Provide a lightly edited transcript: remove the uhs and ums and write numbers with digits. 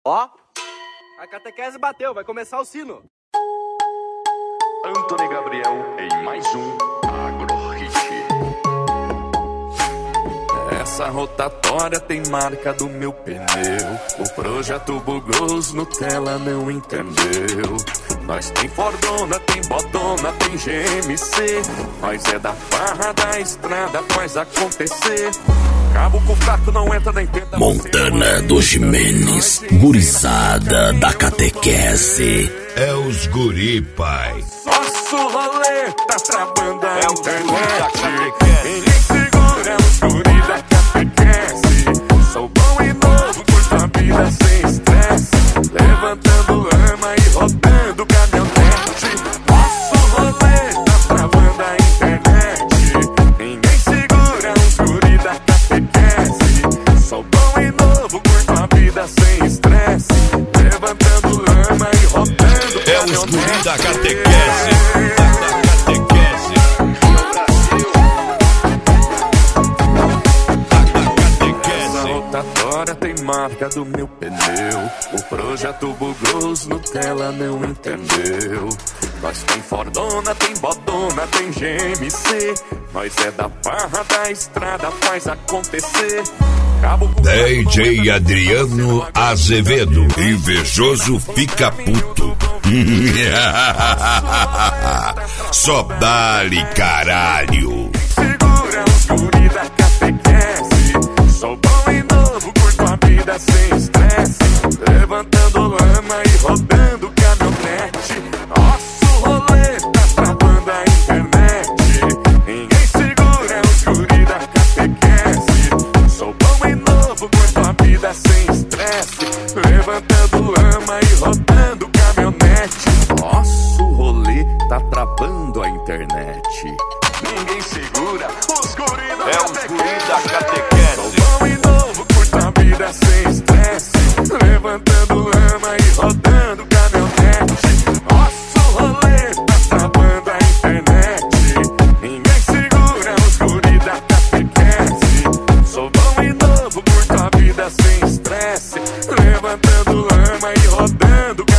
Ó, a catequese bateu, vai começar o sino. Antony Gabriel em mais um Agrohit. Essa rotatória tem marca do meu pneu. O projeto bugou, os Nutella não entendeu. Nós tem Fordona, tem Bodona, tem GMC. Nós é da farra da estrada, faz acontecer. Cabo com fraco não entra nem tenta. Montana dos Jimenez, gurizada da catequese. É os guri, pai. Nosso rolê tá travando a internet. Ninguém segura os guri da catequese. Sou bom e novo, curto a vida sem estresse. Levantando lama e rodando caminhonete. Nosso rolê tá travando a internet. Ninguém segura os guri da catequese. Sou bom e novo, curto a vida sem estresse. Levantando lama e rodando caminhonete. É os guri da catequese. Tem marca do meu pneu. O projeto bugou, os Nutella não entendeu. Nós tem Fordona, tem Bodona, tem GMC. Nós é da farra da estrada, faz acontecer. DJ Adriano Azevedo, invejoso fica puto. Só dá-lhe caralho. Segura os guri da catequese. Sou bom e novo, curto a vida sem estresse. Levantando lama e rodando caminhonete. Nosso rolê tá travando a internet. Ninguém segura os guri da catequese. Sou bom e novo, curto a vida sem estresse. Levantando lama e rodando caminhonete. Nosso rolê tá travando a internet. Ninguém segura os guri da catequese. Sou bom e novo, curto a vida sem estresse. Levantando lama e rodando caminhonete. Nosso rolê tá travando a internet. Ninguém segura os guri da catequese. Sou bom e novo, curto a vida sem estresse. Levantando lama e rodando